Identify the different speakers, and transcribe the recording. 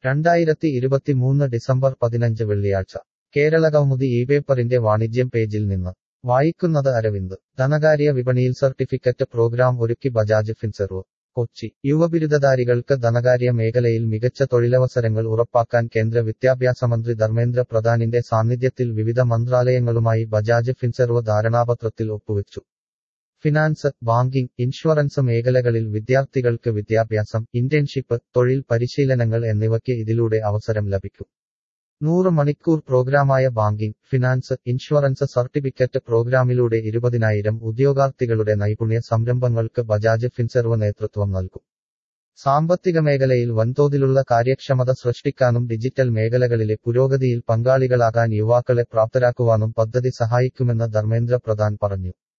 Speaker 1: 2023 December 15 വെള്ളിയാഴ്ച കേരളകൗമുദി ഇപേപ്പറിന്റെ വാണിജ്യം പേജിൽ നിന്ന് വായിക്കുന്നത് അരവിന്ദ്. ധനകാര്യ വിപണിയിൽ സർട്ടിഫിക്കറ്റ് പ്രോഗ്രാം ഒരുക്കി ബജാജ് ഫിൻസെർവ്. കൊച്ചി. യുവബിരുദധാരികൾക്ക് ധനകാര്യ മേഖലയിൽ മികച്ച തൊഴിലവസരങ്ങൾ ഉറപ്പാക്കാൻ കേന്ദ്ര വിദ്യാഭ്യാസമന്ത്രി ധർമ്മേന്ദ്ര പ്രധാനിന്റെ സാന്നിധ്യത്തിൽ വിവിധ മന്ത്രാലയങ്ങളുമായി ബജാജ് ഫിൻസെർവ് ധാരണാപത്രത്തിൽ ഒപ്പുവെച്ചു. ഫിനാൻസ്, ബാങ്കിംഗ്, ഇൻഷുറൻസ് മേഖലകളിൽ വിദ്യാർത്ഥികൾക്ക് വിദ്യാഭ്യാസം, ഇന്റേൺഷിപ്പ്, തൊഴിൽ പരിശീലനങ്ങൾ എന്നിവയ്ക്ക് ഇതിലൂടെ അവസരം ലഭിക്കും. 100 മണിക്കൂർ പ്രോഗ്രാമായ ബാങ്കിംഗ്, ഫിനാൻസ്, ഇൻഷുറൻസ് സർട്ടിഫിക്കറ്റ് പ്രോഗ്രാമിലൂടെ 20,000 ഉദ്യോഗാർത്ഥികളുടെ നൈപുണ്യ സംരംഭങ്ങൾക്ക് ബജാജ് ഫിൻസെർവ് നേതൃത്വം നൽകും. സാമ്പത്തിക മേഖലയിൽ വൻതോതിലുള്ള കാര്യക്ഷമത സൃഷ്ടിക്കാനും ഡിജിറ്റൽ മേഖലകളിലെ പുരോഗതിയിൽ പങ്കാളികളാകാൻ യുവാക്കളെ പ്രാപ്തരാക്കുവാനും പദ്ധതി സഹായിക്കുമെന്ന് ധർമ്മേന്ദ്ര പ്രധാൻ പറഞ്ഞു.